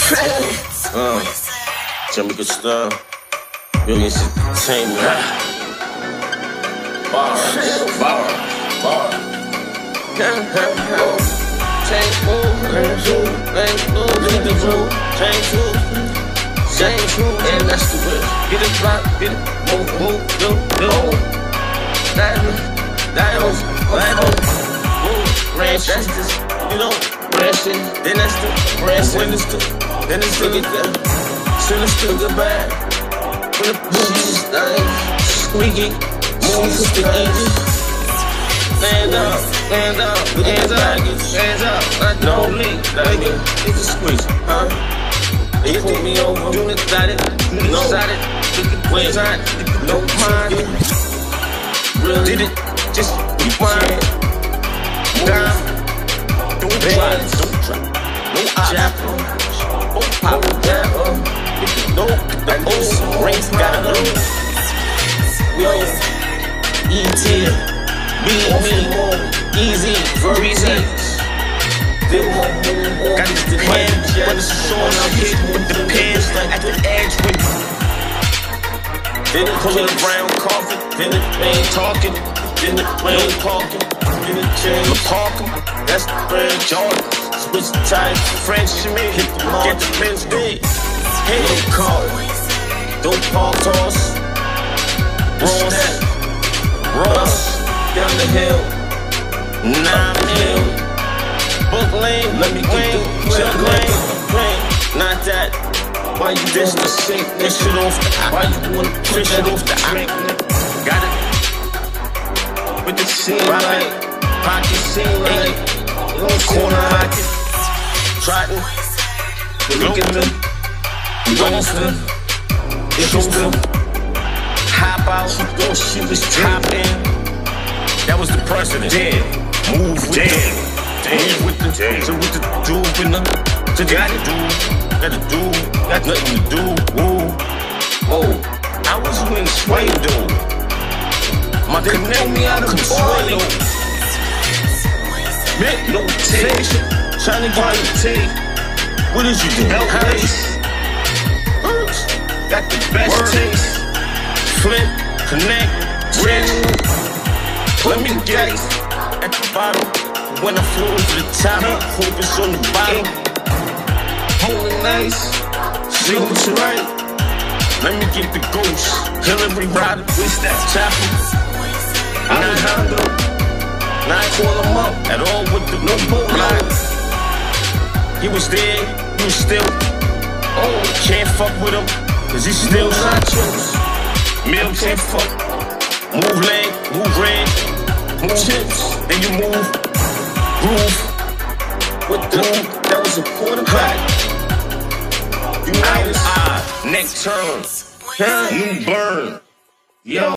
Jamaica style, Billions Entertainment. Bar. Change move, leave the room, change move, and that's the way. Get it block, get it, move, do. That move, ranch, that's this, you know, ranch it, then that's the ranch, then it's the get there. Sinister, goodbye. When the she's squeaky, moves the engine. Stand up, hands up, no leak, it's a squeeze, huh? They put me over, do it, got it, no side it, wait, no mind. Did it, just be fine. Down, don't try, no chapter, pop down, no, the old rings got it, yo, E.T. Easy, breezy. Got this demand, but it's showing up here with the pants at the edge. Then it pull it around, coughing. Then it ain't talking. Then it ain't talking. Then it change the parking. That's the brand Jordan. Switch the tires, French Shimmy. Hit the mark, get the Benz big. Hey, don't call it. Don't park toss. Ross. Down the hill, 9 mil. Book lane, let me get the jug lane. Not that. Why you dish the sink? This shit off the eye. Why you wanna push it off the eye? Got it. With the scene right. Pocket scene right. Corner pocket. Trotting. Look at them. Ghost them. Hop out. She was topping. That was the precedent. Move with the so with the dude in the gotta do, got nothing to do. Oh, I was winning sway though. My connect me out of control. Make no taste, trying to get the tape. What did you do? Got the best taste. Flip, connect, rich. Let me get it at the bottom. When I flew to the top, focus on the bottom. Holding nice, see what you right. Let me get the ghost. Hillary Rider, with that chopper. I'm in Hondo. Now I call him up at all with the no boat line. He was there, he was still. Oh, can't fuck with him, cause he's still nachos. Mill can't fuck. Move leg, move red. Move chips, then you move, groove. With the that was a quarterback. You know, neck turn, new burn, yo.